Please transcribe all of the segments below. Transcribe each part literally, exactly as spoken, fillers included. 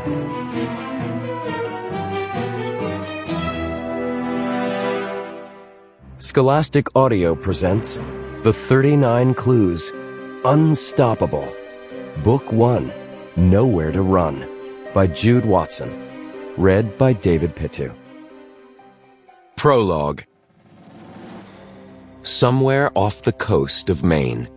Scholastic Audio presents The thirty-nine Clues, Unstoppable, Book one, Nowhere to Run, by Jude Watson, read by David Pittu. Prologue. Somewhere off the coast of Maine.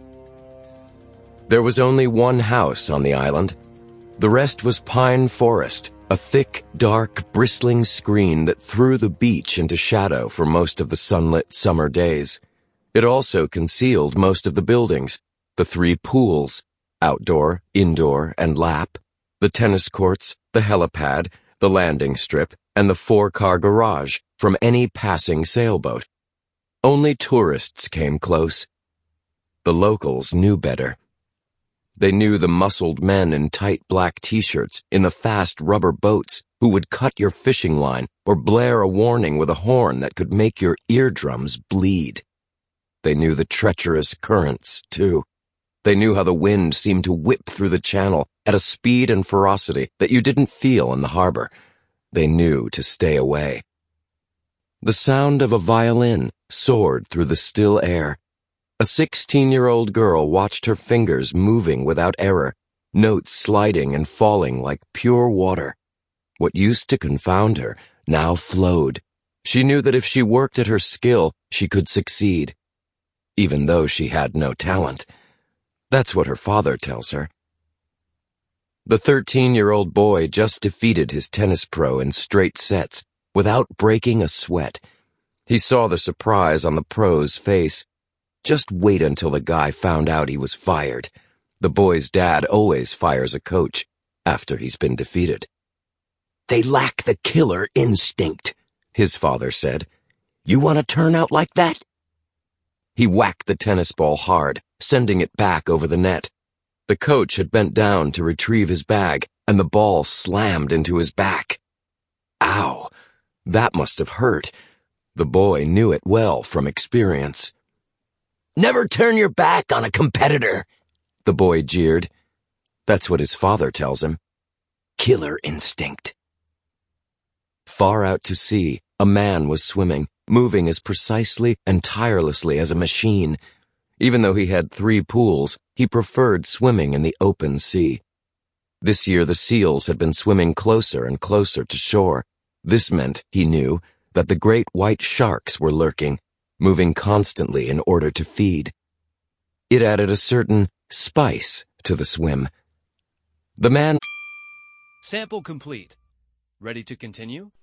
There was only one house on the island. The rest was pine forest, a thick, dark, bristling screen that threw the beach into shadow for most of the sunlit summer days. It also concealed most of the buildings, the three pools, outdoor, indoor, and lap, the tennis courts, the helipad, the landing strip, and the four-car garage from any passing sailboat. Only tourists came close. The locals knew better. They knew the muscled men in tight black t-shirts in the fast rubber boats who would cut your fishing line or blare a warning with a horn that could make your eardrums bleed. They knew the treacherous currents, too. They knew how the wind seemed to whip through the channel at a speed and ferocity that you didn't feel in the harbor. They knew to stay away. The sound of a violin soared through the still air. A sixteen-year-old girl watched her fingers moving without error, notes sliding and falling like pure water. What used to confound her now flowed. She knew that if she worked at her skill, she could succeed, even though she had no talent. That's what her father tells her. The thirteen-year-old boy just defeated his tennis pro in straight sets without breaking a sweat. He saw the surprise on the pro's face. Just wait until the guy found out he was fired. The boy's dad always fires a coach after he's been defeated. "They lack the killer instinct," his father said. "You want to turn out like that?" He whacked the tennis ball hard, sending it back over the net. The coach had bent down to retrieve his bag, and the ball slammed into his back. Ow! That must have hurt. The boy knew it well from experience. "Never turn your back on a competitor," the boy jeered. That's what his father tells him. Killer instinct. Far out to sea, a man was swimming, moving as precisely and tirelessly as a machine. Even though he had three pools, he preferred swimming in the open sea. This year the seals had been swimming closer and closer to shore. This meant, he knew, that the great white sharks were lurking, moving constantly in order to feed. It added a certain spice to the swim. The man... Sample complete. Ready to continue?